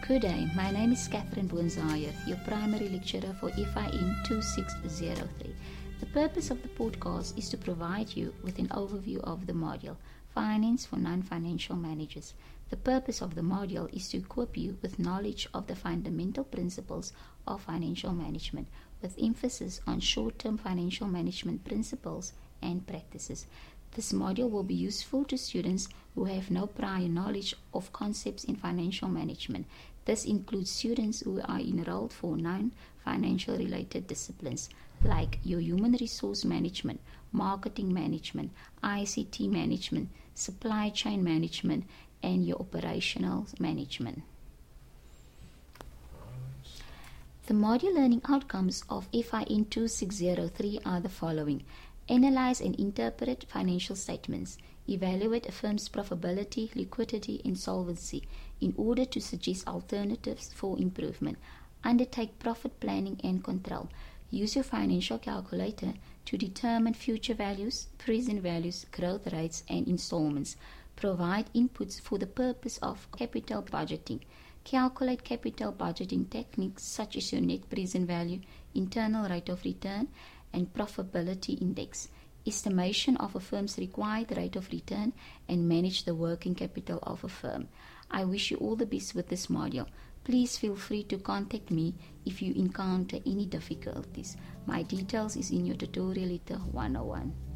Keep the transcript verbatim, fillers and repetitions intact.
Good day, my name is Catherine Boonzaaier, your primary lecturer for F I N two six zero three. The purpose of the podcast is to provide you with an overview of the module, Finance for Non-Financial Managers. The purpose of the module is to equip you with knowledge of the fundamental principles of financial management, with emphasis on short-term financial management principles and practices. This module will be useful to students who have no prior knowledge of concepts in financial management. This includes students who are enrolled for non-financial related disciplines like your human resource management, marketing management, I C T management, supply chain management, and your operational management. The module learning outcomes of F I N two six zero three are the following. Analyze and interpret financial statements. Evaluate a firm's profitability, liquidity, and solvency in order to suggest alternatives for improvement. Undertake profit planning and control. Use your financial calculator to determine future values, present values, growth rates, and installments. Provide inputs for the purpose of capital budgeting. Calculate capital budgeting techniques such as your net present value, internal rate of return, and profitability index, estimation of a firm's required rate of return, and manage the working capital of a firm. I wish you all the best with this module. Please feel free to contact me if you encounter any difficulties. My details is in your tutorial letter one oh one.